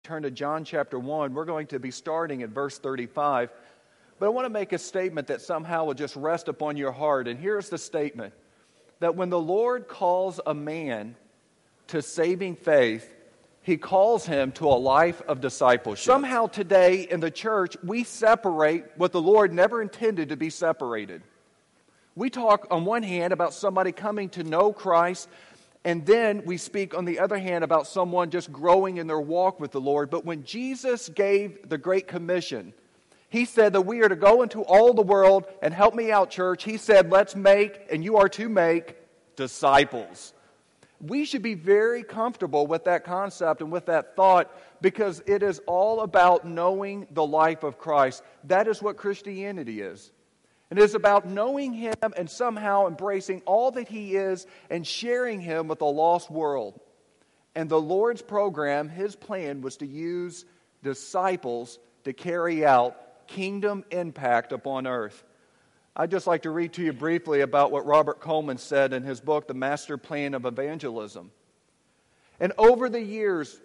Turn to John chapter 1. We're going to be starting at verse 35. But I want to make a statement that somehow will just rest upon your heart. And here's the statement: that when the Lord calls a man to saving faith, He calls him to a life of discipleship. Somehow today in the church, we separate what the Lord never intended to be separated. We talk on one hand about somebody coming to know Christ, and then we speak on the other hand about someone just growing in their walk with the Lord. But when Jesus gave the Great Commission, He said that we are to go into all the world, and help me out, church. He said, let's make, and you are to make, disciples. We should be very comfortable with that concept and with that thought, because it is all about knowing the life of Christ. That is what Christianity is. It is about knowing Him and somehow embracing all that He is and sharing Him with a lost world. And the Lord's program, His plan, was to use disciples to carry out kingdom impact upon earth. I'd just like to read to you briefly about what Robert Coleman said in his book, The Master Plan of Evangelism. And over the years,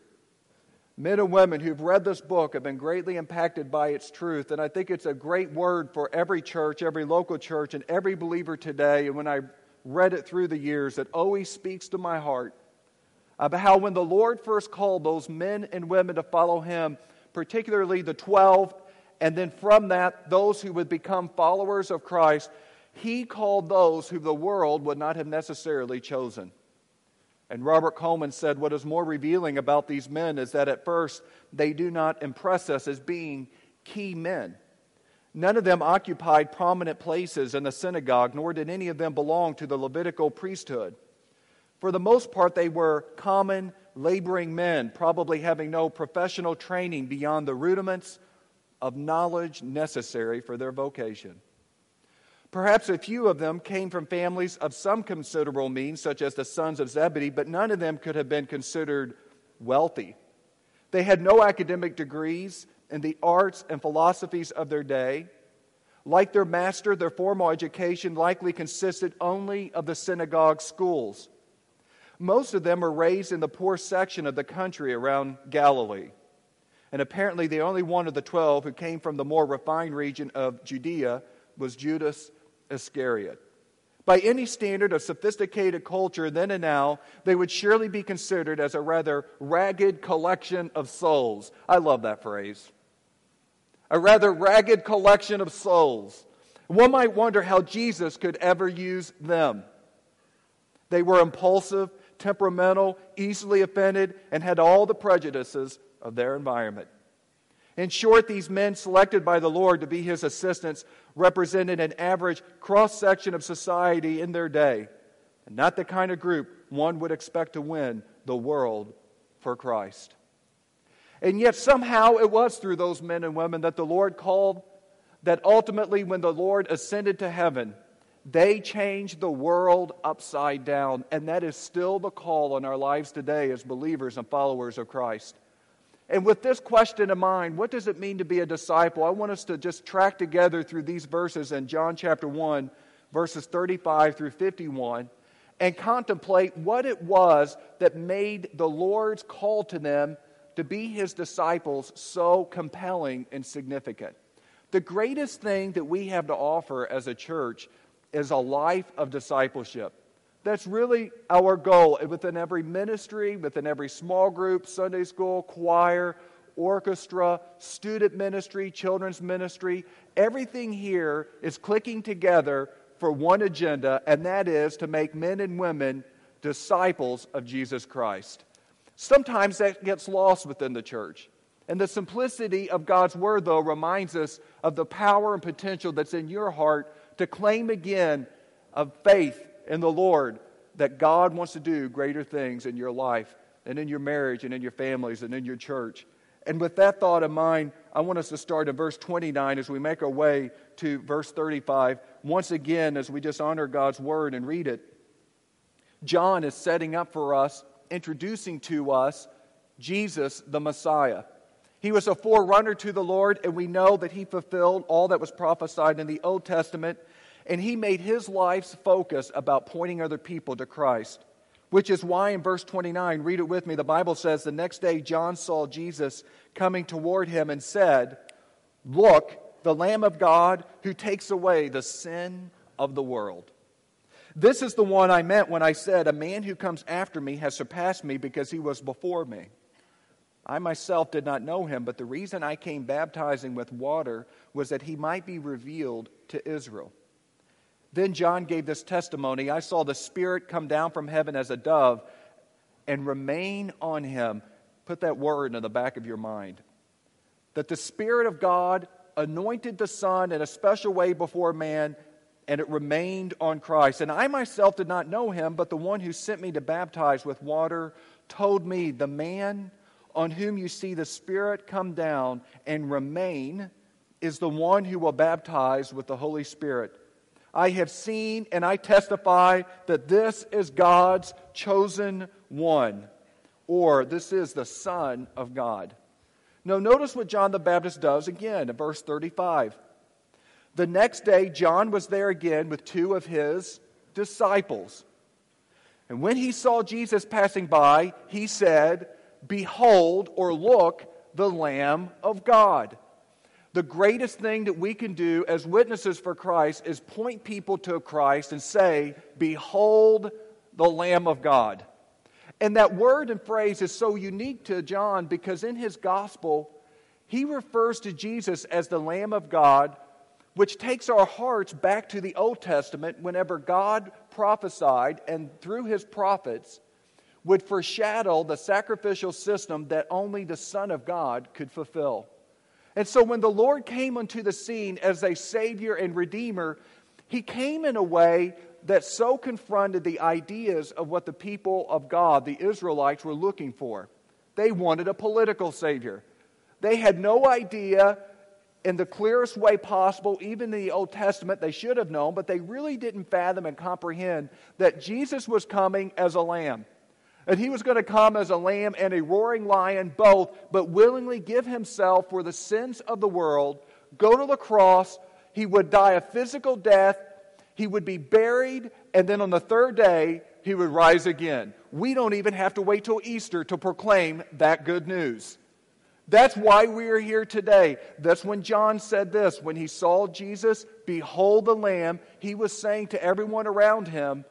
men and women who've read this book have been greatly impacted by its truth. And I think it's a great word for every church, every local church, and every believer today. And when I read it through the years, it always speaks to my heart about how when the Lord first called those men and women to follow Him, particularly the 12, and then from that, those who would become followers of Christ, He called those who the world would not have necessarily chosen. And Robert Coleman said what is more revealing about these men is that at first they do not impress us as being key men. None of them occupied prominent places in the synagogue, nor did any of them belong to the Levitical priesthood. For the most part, they were common, laboring men, probably having no professional training beyond the rudiments of knowledge necessary for their vocation. Perhaps a few of them came from families of some considerable means, such as the sons of Zebedee, but none of them could have been considered wealthy. They had no academic degrees in the arts and philosophies of their day. Like their master, their formal education likely consisted only of the synagogue schools. Most of them were raised in the poor section of the country around Galilee. And apparently the only one of the 12 who came from the more refined region of Judea was Judas Iscariot. By any standard of sophisticated culture then and now, they would surely be considered as a rather ragged collection of souls. I love that phrase. A rather ragged collection of souls. One might wonder how Jesus could ever use them. They were impulsive, temperamental, easily offended, and had all the prejudices of their environment. In short, these men selected by the Lord to be His assistants represented an average cross-section of society in their day, and not the kind of group one would expect to win the world for Christ. And yet somehow it was through those men and women that the Lord called, that ultimately when the Lord ascended to heaven, they changed the world upside down. And that is still the call on our lives today as believers and followers of Christ. And with this question in mind, what does it mean to be a disciple? I want us to just track together through these verses in John chapter 1, verses 35 through 51, and contemplate what it was that made the Lord's call to them to be His disciples so compelling and significant. The greatest thing that we have to offer as a church is a life of discipleship. That's really our goal within every ministry, within every small group, Sunday school, choir, orchestra, student ministry, children's ministry. Everything here is clicking together for one agenda, and that is to make men and women disciples of Jesus Christ. Sometimes that gets lost within the church. And the simplicity of God's Word, though, reminds us of the power and potential that's in your heart to claim again of faith in the Lord, that God wants to do greater things in your life and in your marriage and in your families and in your church. And with that thought in mind, I want us to start at verse 29 as we make our way to verse 35. Once again, as we just honor God's Word and read it, John is setting up for us, introducing to us Jesus the Messiah. He was a forerunner to the Lord, and we know that He fulfilled all that was prophesied in the Old Testament. And He made His life's focus about pointing other people to Christ. Which is why in verse 29, read it with me, the Bible says, the next day John saw Jesus coming toward him and said, "Look, the Lamb of God who takes away the sin of the world. This is the one I meant when I said, a man who comes after me has surpassed me because he was before me. I myself did not know him, but the reason I came baptizing with water was that he might be revealed to Israel." Then John gave this testimony, "I saw the Spirit come down from heaven as a dove and remain on him." Put that word in the back of your mind. That the Spirit of God anointed the Son in a special way before man, and it remained on Christ. "And I myself did not know him, but the one who sent me to baptize with water told me, the man on whom you see the Spirit come down and remain is the one who will baptize with the Holy Spirit. I have seen and I testify that this is God's chosen one," or this is the Son of God. Now notice what John the Baptist does again in verse 35. The next day John was there again with two of his disciples. And when he saw Jesus passing by, he said, "Behold," or look, "the Lamb of God." The greatest thing that we can do as witnesses for Christ is point people to Christ and say, "Behold the Lamb of God." And that word and phrase is so unique to John because in his gospel, he refers to Jesus as the Lamb of God, which takes our hearts back to the Old Testament whenever God prophesied and through his prophets would foreshadow the sacrificial system that only the Son of God could fulfill. And so when the Lord came onto the scene as a Savior and Redeemer, he came in a way that so confronted the ideas of what the people of God, the Israelites, were looking for. They wanted a political Savior. They had no idea in the clearest way possible, even in the Old Testament, they should have known, but they really didn't fathom and comprehend that Jesus was coming as a lamb. And he was going to come as a lamb and a roaring lion, both, but willingly give himself for the sins of the world, go to the cross, he would die a physical death, he would be buried, and then on the third day, he would rise again. We don't even have to wait till Easter to proclaim that good news. That's why we are here today. That's when John said this. When he saw Jesus, "Behold the Lamb," he was saying to everyone around him,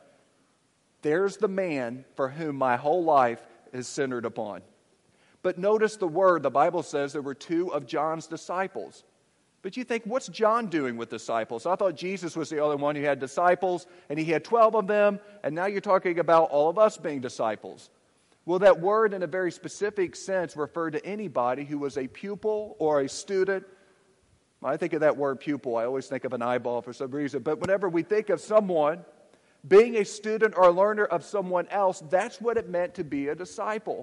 there's the man for whom my whole life is centered upon. But notice the word, the Bible says there were two of John's disciples. But you think, what's John doing with disciples? I thought Jesus was the only one who had disciples, and he had 12 of them, and now you're talking about all of us being disciples. Well, that word in a very specific sense referred to anybody who was a pupil or a student. When I think of that word pupil, I always think of an eyeball for some reason. But whenever we think of someone being a student or a learner of someone else, that's what it meant to be a disciple.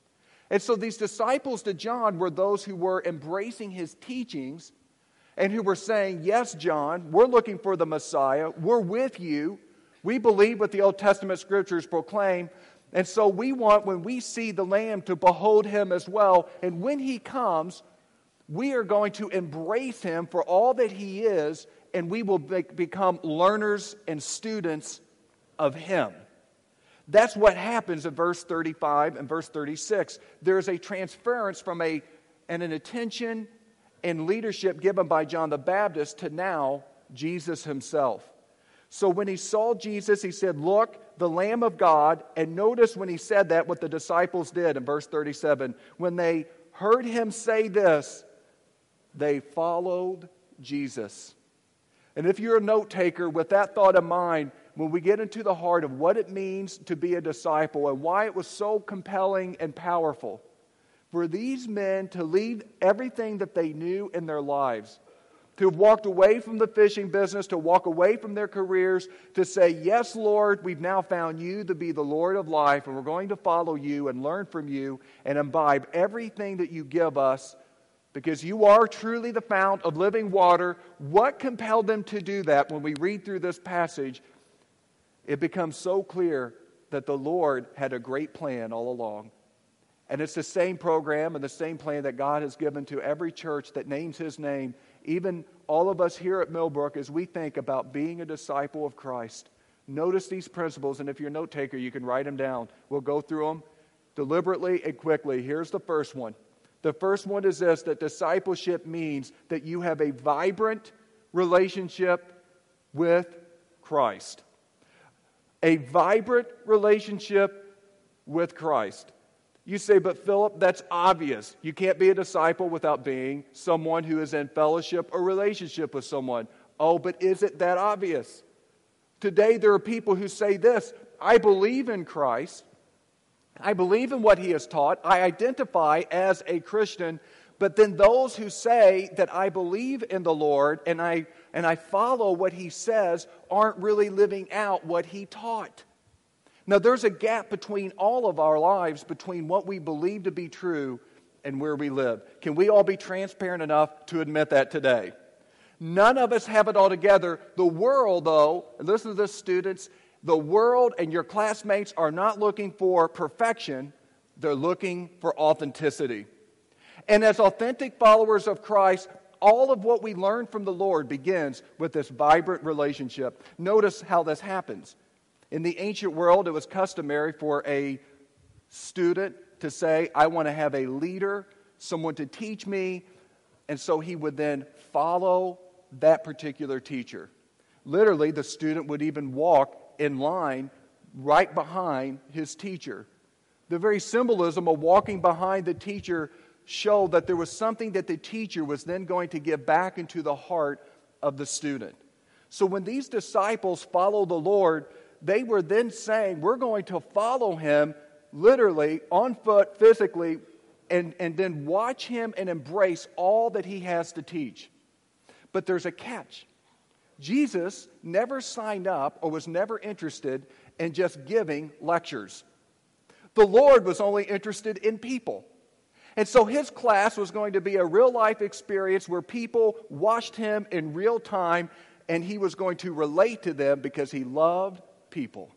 And so these disciples to John were those who were embracing his teachings and who were saying, "Yes, John, we're looking for the Messiah. We're with you. We believe what the Old Testament scriptures proclaim. And so we want, when we see the Lamb, to behold him as well. And when he comes, we are going to embrace him for all that he is, and we will become learners and students of him." That's what happens in verse 35 and verse 36. There's a transference from an attention and leadership given by John the Baptist to now Jesus himself. So when he saw Jesus, he said, "Look, the Lamb of God." And notice when he said that, what the disciples did in verse 37. When they heard him say this, they followed Jesus. And if you're a note taker, with that thought in mind, when we get into the heart of what it means to be a disciple and why it was so compelling and powerful for these men to leave everything that they knew in their lives, to have walked away from the fishing business, to walk away from their careers, to say, "Yes, Lord, we've now found you to be the Lord of life, and we're going to follow you and learn from you and imbibe everything that you give us, because you are truly the fount of living water." What compelled them to do that? When we read through this passage, it becomes so clear that the Lord had a great plan all along. And it's the same program and the same plan that God has given to every church that names his name, even all of us here at Millbrook, as we think about being a disciple of Christ. Notice these principles, and if you're a note taker, you can write them down. We'll go through them deliberately and quickly. Here's the first one. The first one is this, that discipleship means that you have a vibrant relationship with Christ. A vibrant relationship with Christ. You say, but Philip, that's obvious. You can't be a disciple without being someone who is in fellowship or relationship with someone. Oh, but is it that obvious? Today there are people who say this, I believe in Christ. I believe in what He has taught. I identify as a Christian. But then those who say that I believe in the Lord and I follow what He says aren't really living out what He taught. Now there's a gap between all of our lives, between what we believe to be true and where we live. Can we all be transparent enough to admit that today? None of us have it all together. The world, though, and listen to this, students, the world and your classmates are not looking for perfection. They're looking for authenticity. And as authentic followers of Christ, all of what we learn from the Lord begins with this vibrant relationship. Notice how this happens. In the ancient world, it was customary for a student to say, I want to have a leader, someone to teach me, and so he would then follow that particular teacher. Literally, the student would even walk in line right behind his teacher. The very symbolism of walking behind the teacher showed that there was something that the teacher was then going to give back into the heart of the student. So when these disciples follow the Lord, they were then saying, we're going to follow Him literally, on foot, physically, and then watch Him and embrace all that He has to teach. But there's a catch. Jesus never signed up or was never interested in just giving lectures. The Lord was only interested in people. And so His class was going to be a real-life experience where people watched Him in real time, and He was going to relate to them because He loved people.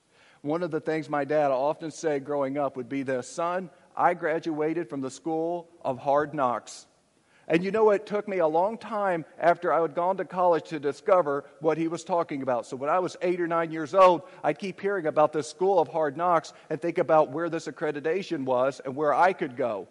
One of the things my dad often said growing up would be this, son, I graduated from the school of hard knocks. And you know, it took me a long time after I had gone to college to discover what he was talking about. So when I was 8 or 9 years old, I'd keep hearing about this school of hard knocks and think about where this accreditation was and where I could go.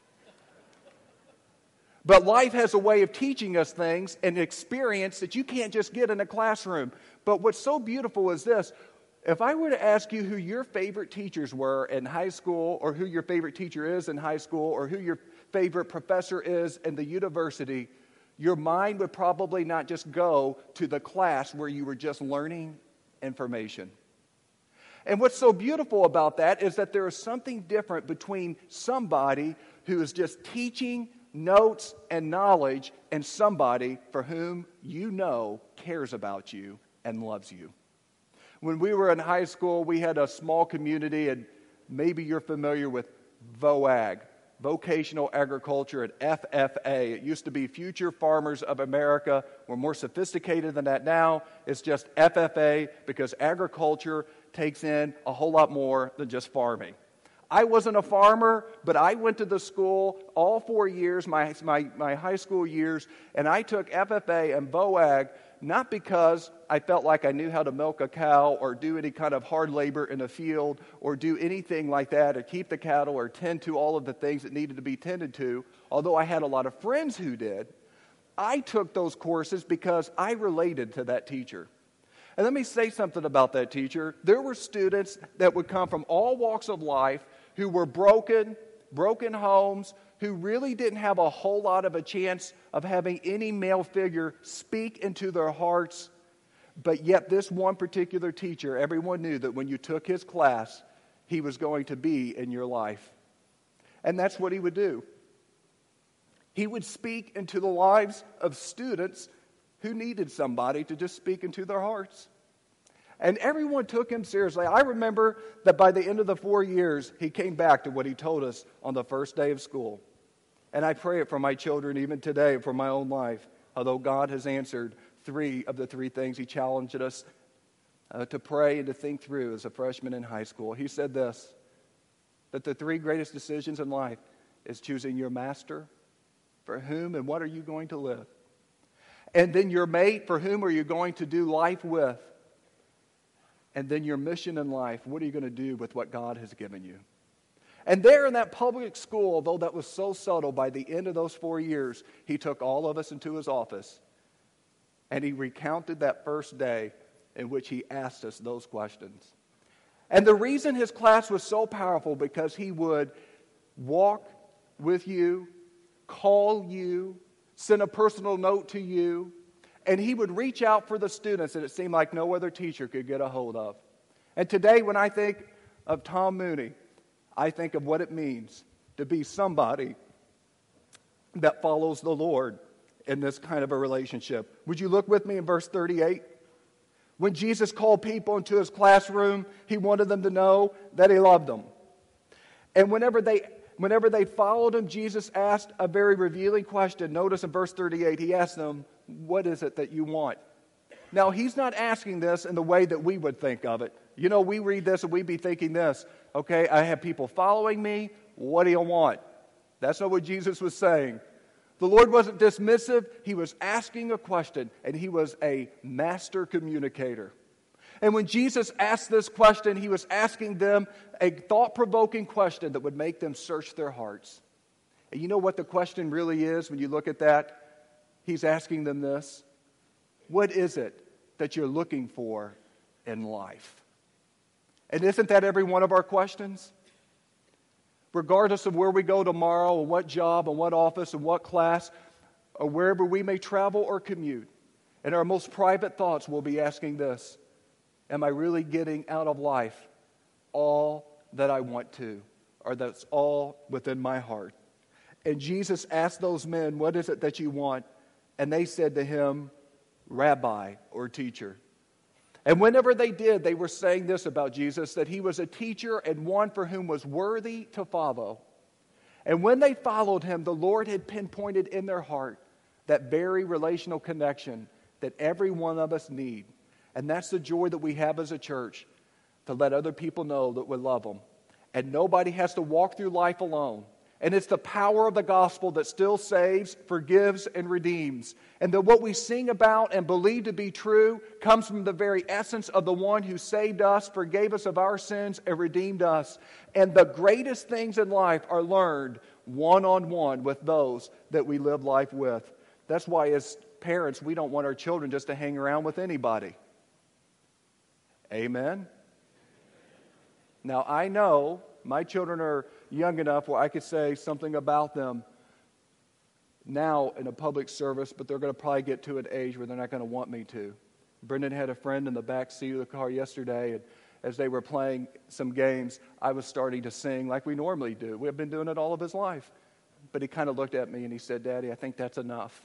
But life has a way of teaching us things and experience that you can't just get in a classroom. But what's so beautiful is this. If I were to ask you who your favorite teachers were in high school, or who your favorite teacher is in high school, or who your favorite professor is in the university, your mind would probably not just go to the class where you were just learning information. And what's so beautiful about that is that there is something different between somebody who is just teaching notes and knowledge and somebody for whom you know cares about you and loves you. When we were in high school, we had a small community, and maybe you're familiar with VOAG, Vocational Agriculture, at FFA. It used to be Future Farmers of America. We're more sophisticated than that now. It's just FFA because agriculture takes in a whole lot more than just farming. I wasn't a farmer, but I went to the school all 4 years, my high school years, and I took FFA and VOAG not because I felt like I knew how to milk a cow or do any kind of hard labor in a field or do anything like that or keep the cattle or tend to all of the things that needed to be tended to, although I had a lot of friends who did. I took those courses because I related to that teacher. And let me say something about that teacher. There were students that would come from all walks of life who were broken homes, who really didn't have a whole lot of a chance of having any male figure speak into their hearts. But yet this one particular teacher, everyone knew that when you took his class, he was going to be in your life. And that's what he would do. He would speak into the lives of students who needed somebody to just speak into their hearts. And everyone took him seriously. I remember that by the end of the 4 years, he came back to what he told us on the first day of school. And I pray it for my children even today, for my own life, although God has answered 3 of the 3 things he challenged us to pray and to think through as a freshman in high school. He said this, that the 3 greatest decisions in life is choosing your master, for whom and what are you going to live? And then your mate, for whom are you going to do life with? and then your mission in life, what are you going to do with what God has given you? And there in that public school, although that was so subtle, by the end of those 4 years, he took all of us into his office, and he recounted that first day in which he asked us those questions. And the reason his class was so powerful, because he would walk with you, call you, send a personal note to you, and he would reach out for the students that it seemed like no other teacher could get a hold of. And today, when I think of Tom Mooney, I think of what it means to be somebody that follows the Lord in this kind of a relationship. Would you look with me in verse 38? When Jesus called people into his classroom, he wanted them to know that he loved them. And whenever they followed him, Jesus asked a very revealing question. Notice in verse 38, he asked them, "What is it that you want?" Now, he's not asking this in the way that we would think of it. You know, we read this and we'd be thinking this, okay, I have people following me, what do you want? That's not what Jesus was saying. The Lord wasn't dismissive, he was asking a question, and he was a master communicator. And when Jesus asked this question, he was asking them a thought-provoking question that would make them search their hearts. And you know what the question really is when you look at that? He's asking them this: what is it that you're looking for in life? And isn't that every one of our questions? Regardless of where we go tomorrow, or what job, or what office, and what class, or wherever we may travel or commute, in our most private thoughts, we'll be asking this: am I really getting out of life all that I want to, or that's all within my heart? And Jesus asked those men, what is it that you want? And they said to him, Rabbi, or teacher. And whenever they did, they were saying this about Jesus, that he was a teacher and one for whom was worthy to follow. And when they followed him, the Lord had pinpointed in their heart that very relational connection that every one of us need. And that's the joy that we have as a church, to let other people know that we love them. And nobody has to walk through life alone. And it's the power of the gospel that still saves, forgives, and redeems. And that what we sing about and believe to be true comes from the very essence of the one who saved us, forgave us of our sins, and redeemed us. And the greatest things in life are learned one-on-one with those that we live life with. That's why as parents, we don't want our children just to hang around with anybody. Amen? Now, I know my children are young enough where I could say something about them now in a public service, but they're going to probably get to an age where they're not going to want me to. Brendan had a friend in the back seat of the car yesterday, and as they were playing some games, I was starting to sing like we normally do. We have been doing it all of his life. But he kind of looked at me and he said, Daddy, I think that's enough.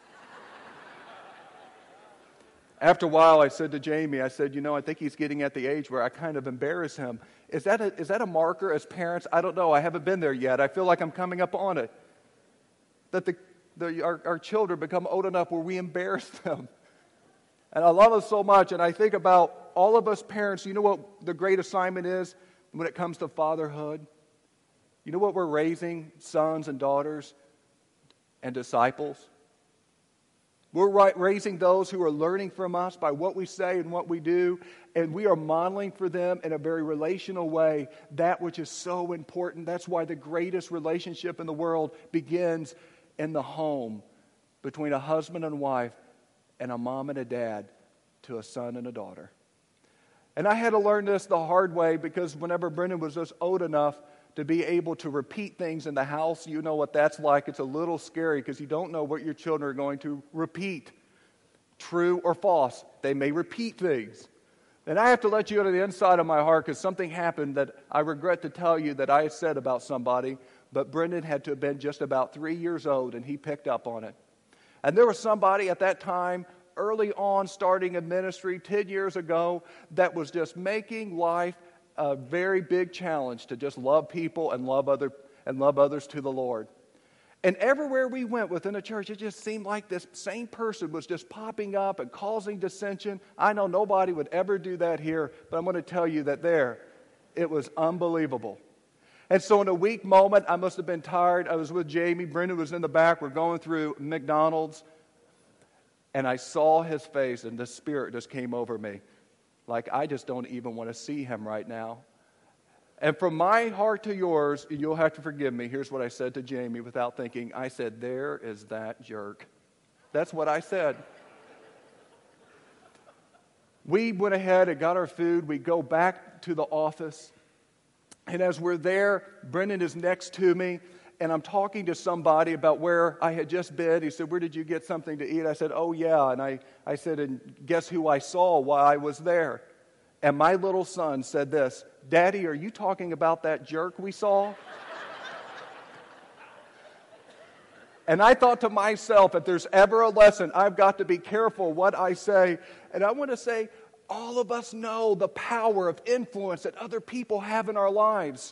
After a while, I said to Jamie, I said, I think he's getting at the age where I kind of embarrass him. Is that a marker as parents? I don't know. I haven't been there yet. I feel like I'm coming up on it. That our children become old enough where we embarrass them. And I love us so much. And I think about all of us parents. You know what the great assignment is when it comes to fatherhood? You know what we're raising? Sons and daughters and disciples. We're raising those who are learning from us by what we say and what we do, and we are modeling for them in a very relational way that which is so important. That's why the greatest relationship in the world begins in the home between a husband and wife and a mom and a dad to a son and a daughter. And I had to learn this the hard way because whenever Brendan was just old enough to be able to repeat things in the house, you know what that's like. It's a little scary because you don't know what your children are going to repeat. True or false. They may repeat things. And I have to let you go to the inside of my heart because something happened that I regret to tell you that I said about somebody, but Brendan had to have been just about 3 years old and he picked up on it. And there was somebody at that time, early on, starting a ministry 10 years ago, that was just making life a very big challenge to just love people and love others to the Lord. And everywhere we went within the church, it just seemed like this same person was just popping up and causing dissension. I know nobody would ever do that here, but I'm going to tell you that it was unbelievable. And so in a weak moment, I must have been tired. I was with Jamie. Brendan was in the back. We're going through McDonald's. And I saw his face, and the Spirit just came over me. like I just don't even want to see him right now. And from my heart to yours, you'll have to forgive me, here's what I said to Jamie without thinking. I said, there is that jerk. That's what I said. We went ahead and got our food. We go back to the office. And as we're there, Brendan is next to me. And I'm talking to somebody about where I had just been. He said, where did you get something to eat? I said, oh, yeah. And I said, and guess who I saw while I was there? And my little son said this, Daddy, are you talking about that jerk we saw? And I thought to myself, if there's ever a lesson, I've got to be careful what I say. And I want to say, all of us know the power of influence that other people have in our lives.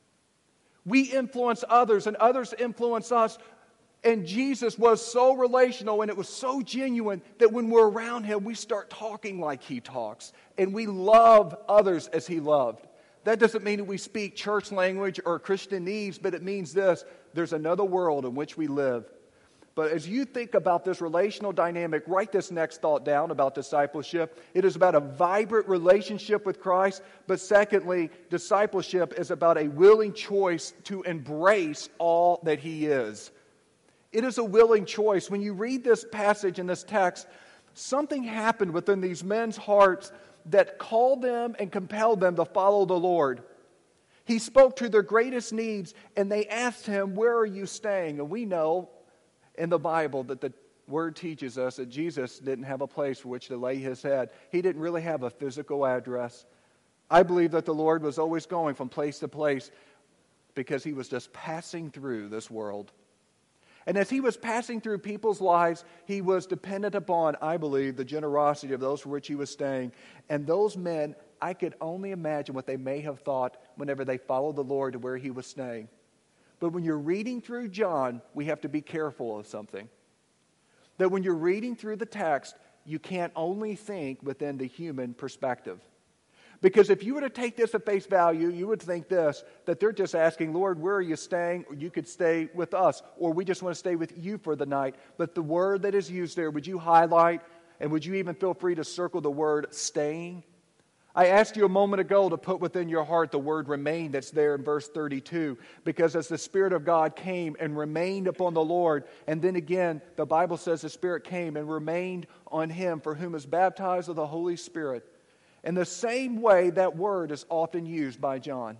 We influence others, and others influence us. And Jesus was so relational, and it was so genuine that when we're around him, we start talking like he talks. And we love others as he loved. That doesn't mean that we speak church language or Christian needs, but it means this: there's another world in which we live. But as you think about this relational dynamic, write this next thought down about discipleship. It is about a vibrant relationship with Christ. But secondly, discipleship is about a willing choice to embrace all that he is. It is a willing choice. When you read this passage in this text, something happened within these men's hearts that called them and compelled them to follow the Lord. He spoke to their greatest needs, and they asked him, where are you staying? And we know in the Bible that the Word teaches us that Jesus didn't have a place for which to lay his head. He didn't really have a physical address. I believe that the Lord was always going from place to place because he was just passing through this world. And as he was passing through people's lives, he was dependent upon, I believe, the generosity of those for which he was staying. And those men, I could only imagine what they may have thought whenever they followed the Lord to where he was staying. But when you're reading through John, we have to be careful of something. That when you're reading through the text, you can't only think within the human perspective. Because if you were to take this at face value, you would think this, that they're just asking, Lord, where are you staying? Or you could stay with us. Or we just want to stay with you for the night. But the word that is used there, would you highlight, and would you even feel free to circle the word staying? I asked you a moment ago to put within your heart the word remain that's there in verse 32. Because as the Spirit of God came and remained upon the Lord, and then again, the Bible says the Spirit came and remained on him, for whom is baptized with the Holy Spirit. In the same way, that word is often used by John.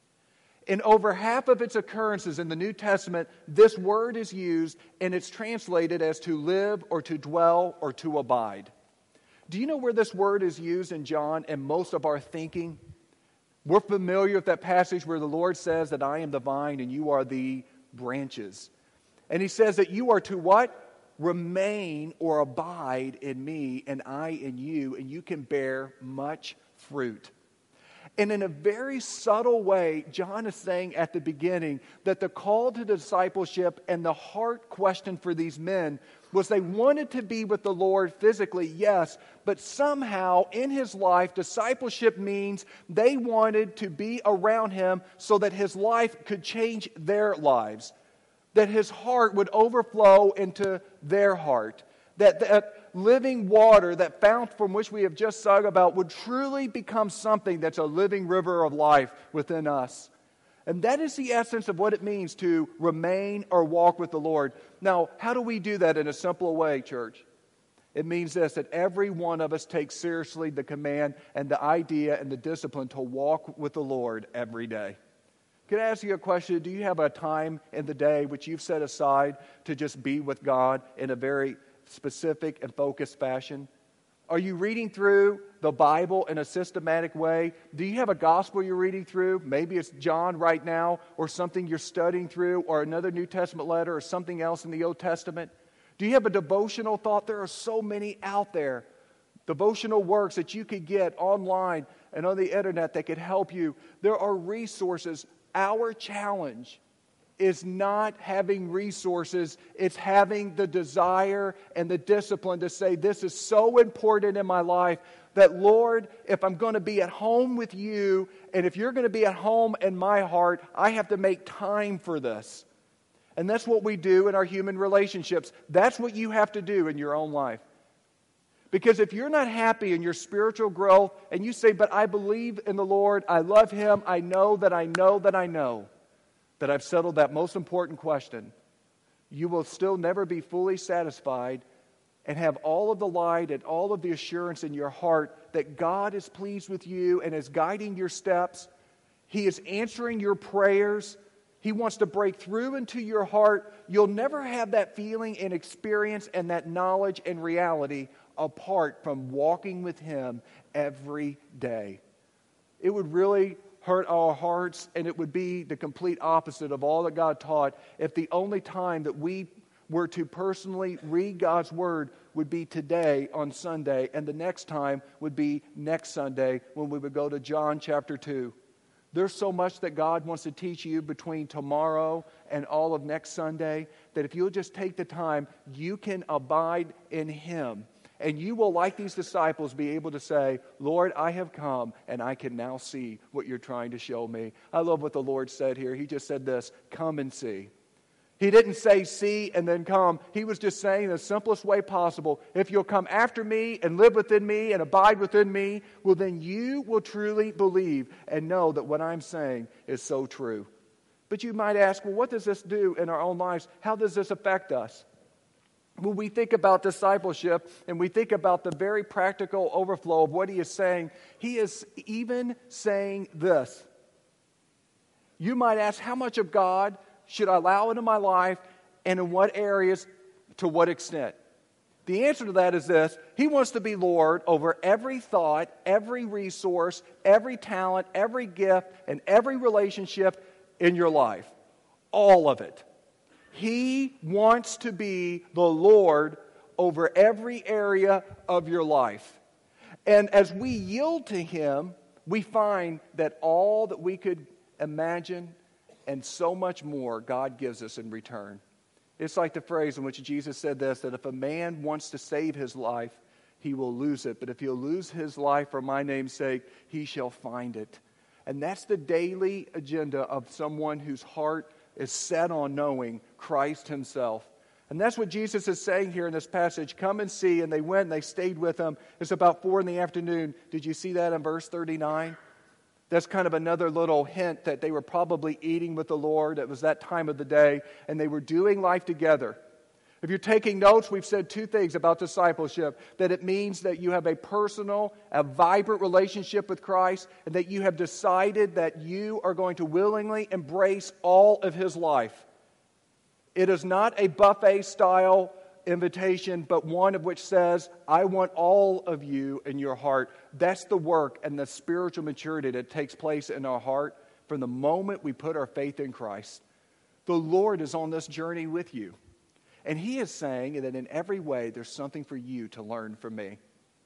In over half of its occurrences in the New Testament, this word is used, and it's translated as to live or to dwell or to abide. Do you know where this word is used in John and most of our thinking? We're familiar with that passage where the Lord says that I am the vine and you are the branches. And he says that you are to what? Remain or abide in me and I in you, and you can bear much fruit. And in a very subtle way, John is saying at the beginning that the call to discipleship and the heart question for these men was they wanted to be with the Lord physically, yes, but somehow in his life, discipleship means they wanted to be around him so that his life could change their lives, that his heart would overflow into their heart, that living water, that fount from which we have just sung about, would truly become something that's a living river of life within us. And that is the essence of what it means to remain or walk with the Lord. Now, how do we do that in a simple way, church? It means this, that every one of us takes seriously the command and the idea and the discipline to walk with the Lord every day. Can I ask you a question? Do you have a time in the day which you've set aside to just be with God in a very specific and focused fashion? Are you reading through the Bible in a systematic way? Do you have a gospel you're reading through? Maybe it's John right now, or something you're studying through, or another New Testament letter, or something else in the Old Testament. Do you have a devotional thought? There are so many out there. Devotional works that you could get online and on the internet that could help you. There are resources. Our challenge is not having resources, it's having the desire and the discipline to say, this is so important in my life that, Lord, if I'm going to be at home with you, and if you're going to be at home in my heart, I have to make time for this. And that's what we do in our human relationships. That's what you have to do in your own life. Because if you're not happy in your spiritual growth and you say, but I believe in the Lord, I love Him, I know that I know that I know that I've settled that most important question, you will still never be fully satisfied and have all of the light and all of the assurance in your heart that God is pleased with you and is guiding your steps. He is answering your prayers. He wants to break through into your heart. You'll never have that feeling and experience and that knowledge and reality apart from walking with Him every day. It would really hurt our hearts, and it would be the complete opposite of all that God taught if the only time that we were to personally read God's Word would be today on Sunday, and the next time would be next Sunday when we would go to John chapter 2. There's so much that God wants to teach you between tomorrow and all of next Sunday that if you'll just take the time, you can abide in Him. And you will, like these disciples, be able to say, Lord, I have come and I can now see what you're trying to show me. I love what the Lord said here. He just said this, come and see. He didn't say see and then come. He was just saying in the simplest way possible, if you'll come after me and live within me and abide within me, well then you will truly believe and know that what I'm saying is so true. But you might ask, well, what does this do in our own lives? How does this affect us? When we think about discipleship and we think about the very practical overflow of what he is even saying this. You might ask, how much of God should I allow into my life, and in what areas, to what extent? The answer to that is this. He wants to be Lord over every thought, every resource, every talent, every gift, and every relationship in your life. All of it. He wants to be the Lord over every area of your life. And as we yield to Him, we find that all that we could imagine and so much more God gives us in return. It's like the phrase in which Jesus said this, that if a man wants to save his life, he will lose it. But if he'll lose his life for my name's sake, he shall find it. And that's the daily agenda of someone whose heart is set on knowing Christ Himself. And that's what Jesus is saying here in this passage. Come and see. And they went and they stayed with Him. It's about 4 p.m. Did you see that in verse 39? That's kind of another little hint that they were probably eating with the Lord. It was that time of the day, and they were doing life together. If you're taking notes, we've said 2 things about discipleship. That it means that you have a personal, a vibrant relationship with Christ, and that you have decided that you are going to willingly embrace all of His life. It is not a buffet-style invitation, but one of which says, I want all of you in your heart. That's the work and the spiritual maturity that takes place in our heart from the moment we put our faith in Christ. The Lord is on this journey with you. And He is saying that in every way there's something for you to learn from me.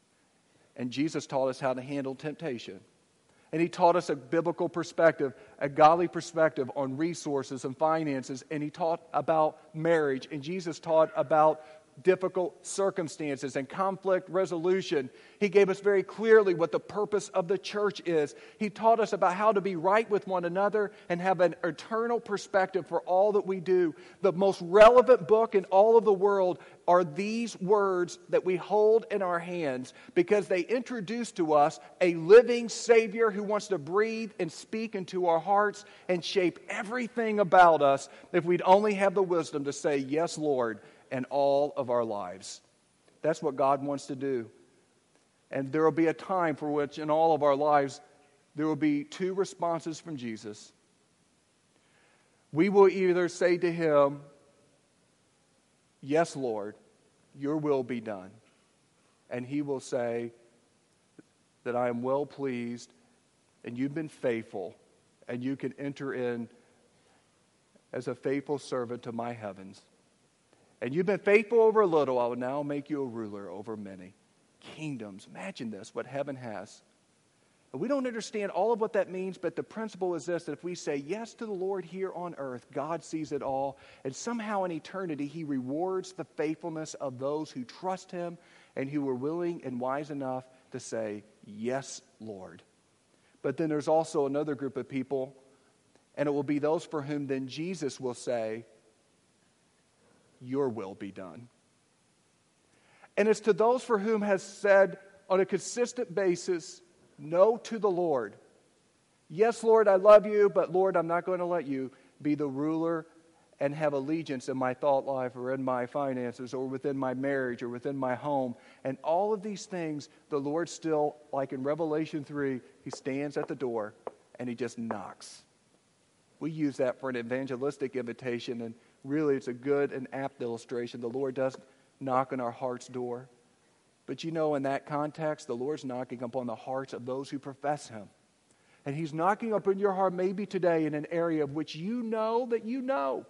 And Jesus taught us how to handle temptation. And He taught us a biblical perspective, a godly perspective on resources and finances. And He taught about marriage. And Jesus taught about difficult circumstances and conflict resolution. He gave us very clearly what the purpose of the church is. He taught us about how to be right with one another and have an eternal perspective for all that we do. The most relevant book in all of the world are these words that we hold in our hands because they introduce to us a living Savior who wants to breathe and speak into our hearts and shape everything about us if we'd only have the wisdom to say, yes, Lord, and all of our lives. That's what God wants to do. And there will be a time for which in all of our lives there will be 2 responses from Jesus. We will either say to Him, yes, Lord, your will be done. And He will say that I am well pleased and you've been faithful and you can enter in as a faithful servant to my heavens. And you've been faithful over a little, I will now make you a ruler over many kingdoms. Imagine this, what heaven has. And we don't understand all of what that means, but the principle is this, that if we say yes to the Lord here on earth, God sees it all. And somehow in eternity, He rewards the faithfulness of those who trust Him and who are willing and wise enough to say, yes, Lord. But then there's also another group of people, and it will be those for whom then Jesus will say, your will be done. And it's to those for whom has said on a consistent basis, no to the Lord. Yes, Lord, I love you, but Lord, I'm not going to let you be the ruler and have allegiance in my thought life or in my finances or within my marriage or within my home. And all of these things, the Lord still, like in Revelation 3, He stands at the door and He just knocks. We use that for an evangelistic invitation, and really it's a good and apt illustration. The Lord does knock on our heart's door. But you know, in that context, the Lord's knocking upon the hearts of those who profess Him. And He's knocking up in your heart maybe today in an area of which you know that you know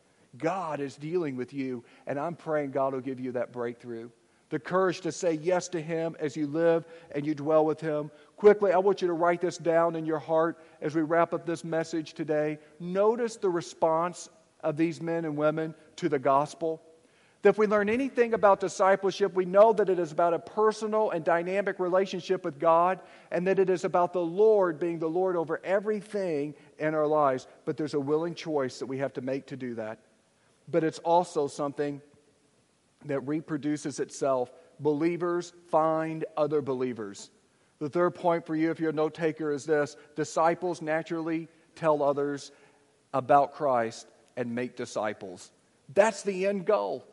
God is dealing with you, and I'm praying God will give you that breakthrough. The courage to say yes to Him as you live and you dwell with Him. Quickly, I want you to write this down in your heart as we wrap up this message today. Notice the response of these men and women to the gospel. That if we learn anything about discipleship, we know that it is about a personal and dynamic relationship with God, and that it is about the Lord being the Lord over everything in our lives. But there's a willing choice that we have to make to do that. But it's also something that reproduces itself. Believers find other believers. The third point for you, if you're a note taker, is this: disciples naturally tell others about Christ and make disciples. That's the end goal.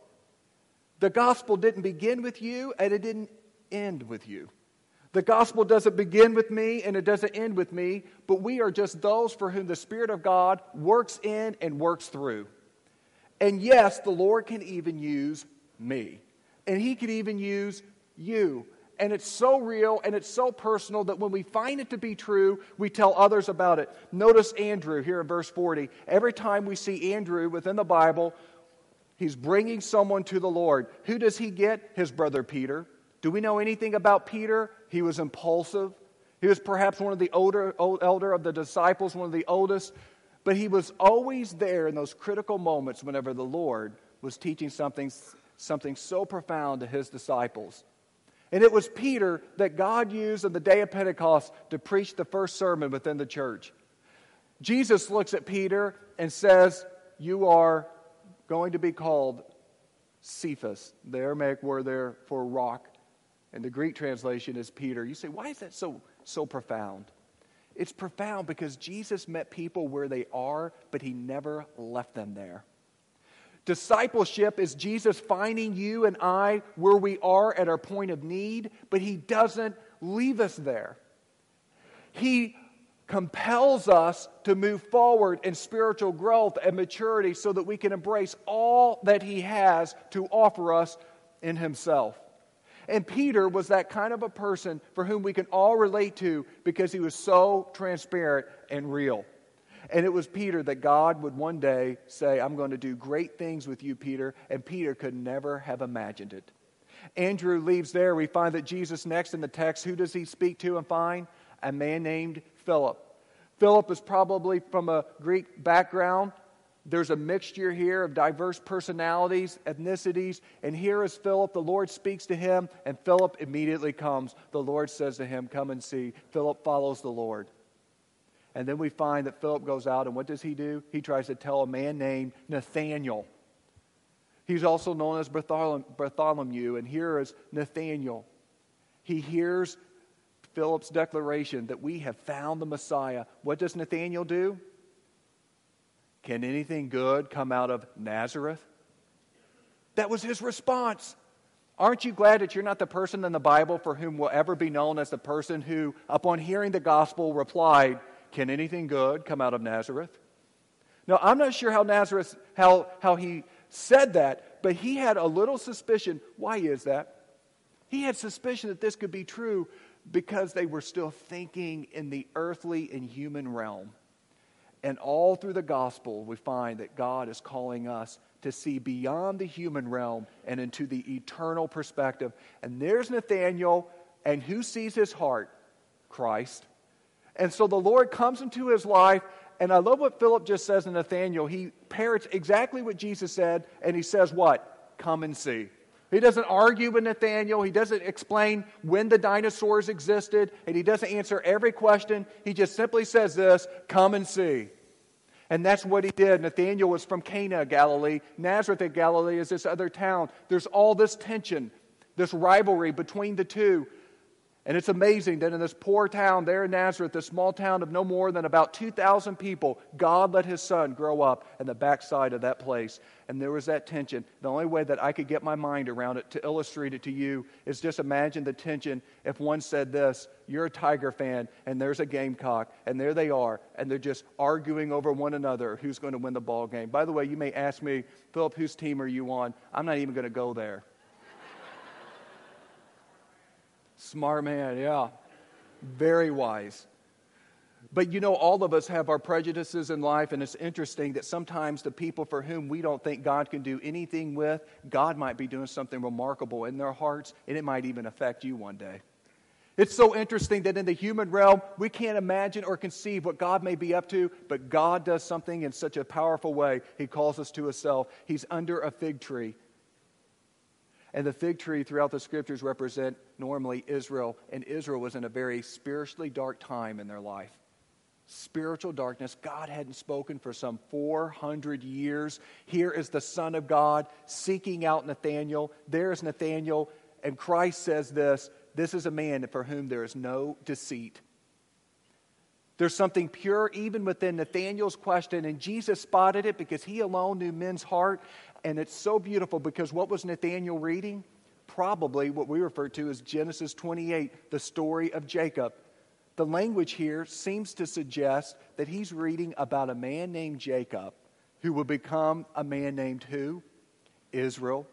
The gospel didn't begin with you, and it didn't end with you. The gospel doesn't begin with me, and it doesn't end with me, but we are just those for whom the Spirit of God works in and works through. And yes, the Lord can even use me. And He can even use you. And it's so real and it's so personal that when we find it to be true, we tell others about it. Notice Andrew here in verse 40. Every time we see Andrew within the Bible, he's bringing someone to the Lord. Who does he get? His brother Peter. Do we know anything about Peter? He was impulsive. He was perhaps one of the elder of the disciples, one of the oldest. But he was always there in those critical moments whenever the Lord was teaching something so profound to His disciples. And it was Peter that God used on the day of Pentecost to preach the first sermon within the church. Jesus looks at Peter and says, "You are going to be called Cephas." The Aramaic word there for rock. And the Greek translation is Peter. You say, why is that so profound? It's profound because Jesus met people where they are, but He never left them there. Discipleship is Jesus finding you and I where we are at our point of need, but He doesn't leave us there. He compels us to move forward in spiritual growth and maturity so that we can embrace all that He has to offer us in Himself. And Peter was that kind of a person for whom we can all relate to because he was so transparent and real. And it was Peter that God would one day say, "I'm going to do great things with you, Peter." And Peter could never have imagined it. Andrew leaves there. We find that Jesus next in the text, who does He speak to and find? A man named Philip. Philip is probably from a Greek background. There's a mixture here of diverse personalities, ethnicities. And here is Philip. The Lord speaks to him, and Philip immediately comes. The Lord says to him, "Come and see." Philip follows the Lord. And then we find that Philip goes out, and what does he do? He tries to tell a man named Nathanael. He's also known as Bartholomew, and here is Nathanael. He hears Philip's declaration that we have found the Messiah. What does Nathanael do? Can anything good come out of Nazareth? That was his response. Aren't you glad that you're not the person in the Bible for whom will ever be known as the person who, upon hearing the gospel, replied, "Can anything good come out of Nazareth?" Now, I'm not sure how he said that, but he had a little suspicion. Why is that? He had suspicion that this could be true because they were still thinking in the earthly and human realm. And all through the gospel, we find that God is calling us to see beyond the human realm and into the eternal perspective. And there's Nathanael, and who sees his heart? Christ. And so the Lord comes into his life, and I love what Philip just says to Nathanael. He parrots exactly what Jesus said, and he says what? Come and see. He doesn't argue with Nathanael. He doesn't explain when the dinosaurs existed, and he doesn't answer every question. He just simply says this, "Come and see." And that's what he did. Nathanael was from Cana of Galilee. Nazareth of Galilee is this other town. There's all this tension. this rivalry between the two. And it's amazing that in this poor town there in Nazareth, this small town of no more than about 2,000 people, God let his son grow up in the backside of that place. And there was that tension. The only way that I could get my mind around it to illustrate it to you is just imagine the tension if one said this, you're a Tiger fan, and there's a Gamecock, and there they are, and they're just arguing over one another who's going to win the ball game. By the way, you may ask me, Philip, whose team are you on? I'm not even going to go there. Smart man, yeah. Very wise. But you know, all of us have our prejudices in life, and it's interesting that sometimes the people for whom we don't think God can do anything with, God might be doing something remarkable in their hearts, and it might even affect you one day. It's so interesting that in the human realm, we can't imagine or conceive what God may be up to, but God does something in such a powerful way. He calls us to himself. He's under a fig tree. And the fig tree throughout the scriptures represent normally Israel. And Israel was in a very spiritually dark time in their life. Spiritual darkness. God hadn't spoken for some 400 years. Here is the Son of God seeking out Nathanael. There's Nathanael. And Christ says this is a man for whom there is no deceit. There's something pure even within Nathanael's question. And Jesus spotted it because he alone knew men's heart. And it's so beautiful because what was Nathanael reading? Probably what we refer to as Genesis 28, the story of Jacob. The language here seems to suggest that he's reading about a man named Jacob who will become a man named who? Israel.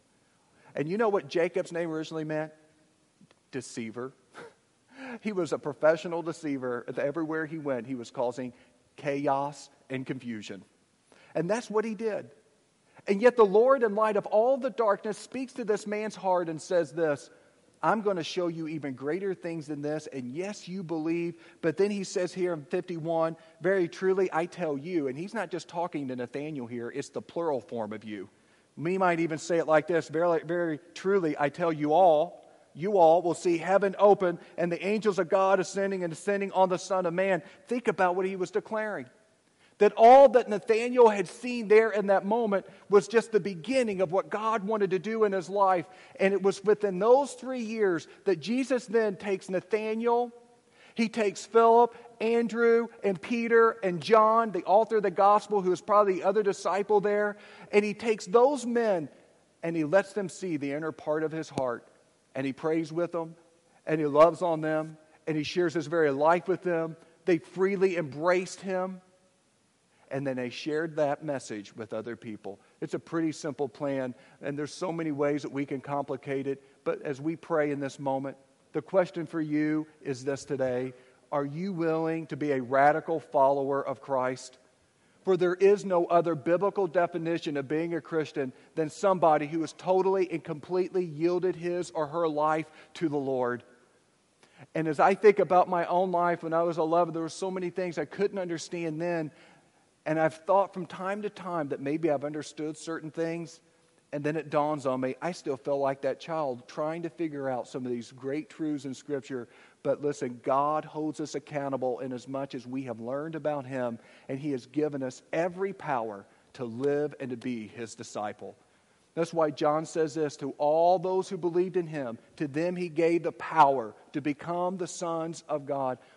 And you know what Jacob's name originally meant? Deceiver. He was a professional deceiver. Everywhere he went, he was causing chaos and confusion. And that's what he did. And yet the Lord, in light of all the darkness, speaks to this man's heart and says this, I'm going to show you even greater things than this. And yes, you believe. But then he says here in 51, very truly, I tell you. And he's not just talking to Nathanael here. It's the plural form of you. We might even say it like this, very, very truly, I tell you all will see heaven open and the angels of God ascending and descending on the Son of Man. Think about what he was declaring. That all that Nathanael had seen there in that moment was just the beginning of what God wanted to do in his life. And it was within those 3 years that Jesus then takes Nathanael, he takes Philip, Andrew, and Peter, and John, the author of the gospel, who is probably the other disciple there, and he takes those men and he lets them see the inner part of his heart. And he prays with them, and he loves on them, and he shares his very life with them. They freely embraced him. And then they shared that message with other people. It's a pretty simple plan, and there's so many ways that we can complicate it. But as we pray in this moment, the question for you is this today. Are you willing to be a radical follower of Christ? For there is no other biblical definition of being a Christian than somebody who has totally and completely yielded his or her life to the Lord. And as I think about my own life when I was 11, there were so many things I couldn't understand then. And I've thought from time to time that maybe I've understood certain things, and then it dawns on me, I still feel like that child trying to figure out some of these great truths in Scripture. But listen, God holds us accountable in as much as we have learned about him, and he has given us every power to live and to be his disciple. That's why John says this, to all those who believed in him, to them he gave the power to become the sons of God.